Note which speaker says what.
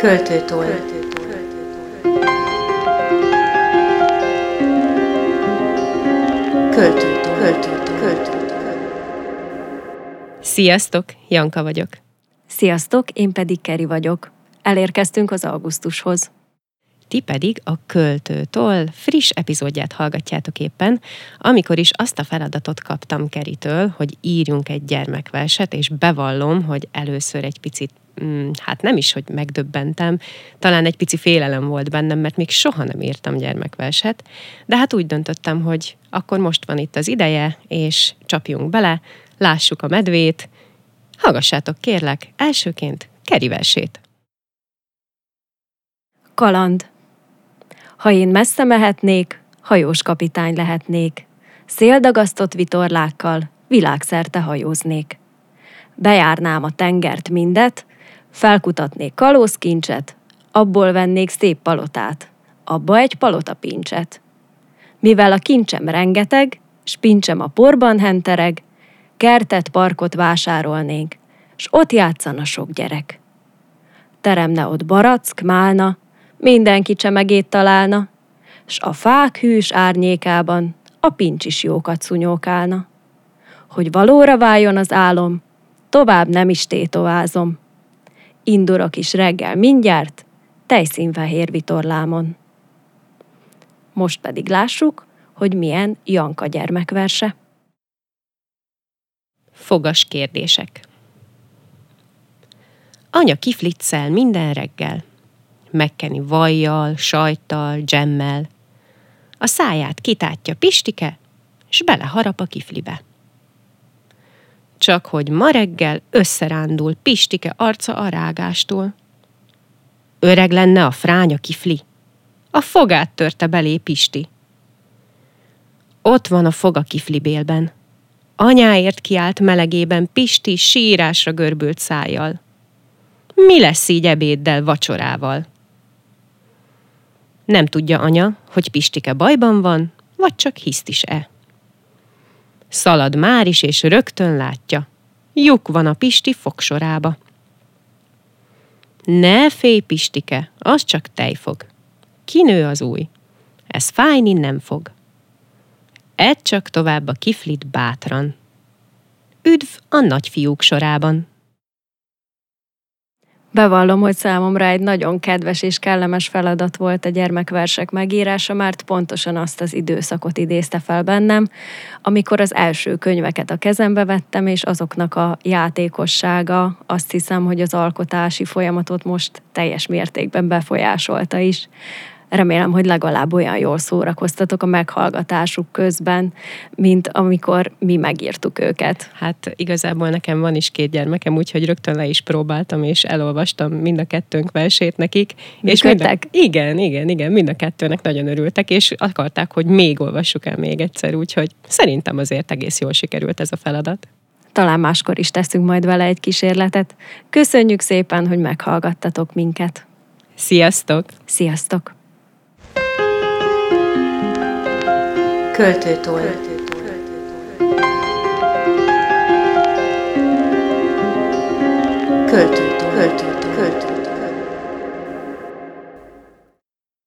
Speaker 1: Költőtoll.
Speaker 2: Sziasztok, Janka vagyok.
Speaker 3: Sziasztok, én pedig Keri vagyok. Elérkeztünk az augusztushoz.
Speaker 2: Ti pedig a Költőtoll friss epizódját hallgatjátok éppen, amikor is azt a feladatot kaptam Keritől, hogy írjunk egy gyermekverset, és bevallom, hogy először egy picit, hát nem is, hogy megdöbbentem, talán egy pici félelem volt bennem, mert még soha nem írtam gyermekverset, de hát úgy döntöttem, hogy akkor most van itt az ideje, és csapjunk bele, lássuk a medvét. Hallgassátok kérlek, elsőként Keri versét.
Speaker 3: Kaland. Ha én messze mehetnék, hajós kapitány lehetnék. Széldagasztott vitorlákkal világszerte hajóznék. Bejárnám a tengert mindet, felkutatnék kalózkincset, abból vennék szép palotát, abba egy palotapincset. Mivel a kincsem rengeteg, s pincsem a porban hentereg, kertet, parkot vásárolnénk, s ott játszana sok gyerek. Teremne ott barack, málna, mindenki csemegét találna, s a fák hűs árnyékában a pincs is jókat szunyókálna. Hogy valóra váljon az álom, tovább nem is tétovázom. Indulok is reggel mindjárt, tejszínfehér vitorlámon. Most pedig lássuk, hogy milyen Janka gyermekverse.
Speaker 2: Fogas kérdések. Anya kifliccel minden reggel. Megkeni vajjal, sajttal, dzsemmel. A száját kitátja Pistike, s beleharap a kiflibe. Csak hogy ma reggel összerándul Pistike arca a rágástól. Öreg lenne a fránya kifli. A fogát törte belé Pisti. Ott van a fog a kiflibélben. Anyáért kiált melegében Pisti sírásra görbült szájjal. Mi lesz így ebéddel, vacsorával? Nem tudja anya, hogy Pistike bajban van, vagy csak hiszt is-e. Szalad már is, és rögtön látja. Lyuk van a Pisti fogsorába. Ne félj, Pistike, az csak tejfog. Kinő az új. Ez fájni nem fog. Edd csak tovább a kiflit bátran. Üdv a nagyfiúk sorában.
Speaker 3: Bevallom, hogy számomra egy nagyon kedves és kellemes feladat volt a gyermekversek megírása, mert pontosan azt az időszakot idézte fel bennem, amikor az első könyveket a kezembe vettem, és azoknak a játékossága, azt hiszem, hogy az alkotási folyamatot most teljes mértékben befolyásolta is. Remélem, hogy legalább olyan jól szórakoztatok a meghallgatásuk közben, mint amikor mi megírtuk őket.
Speaker 2: Hát igazából nekem van is 2 gyermekem, úgyhogy rögtön le is próbáltam, és elolvastam mind a 2-nk versét nekik.
Speaker 3: Működtek?
Speaker 2: És igen, mind a 2-nek nagyon örültek, és akarták, hogy még olvassuk el még egyszer, úgyhogy szerintem azért egész jól sikerült ez a feladat.
Speaker 3: Talán máskor is teszünk majd vele egy kísérletet. Köszönjük szépen, hogy meghallgattatok minket.
Speaker 2: Sziasztok!
Speaker 3: Sziasztok!
Speaker 1: Költőtoll. Költőtoll.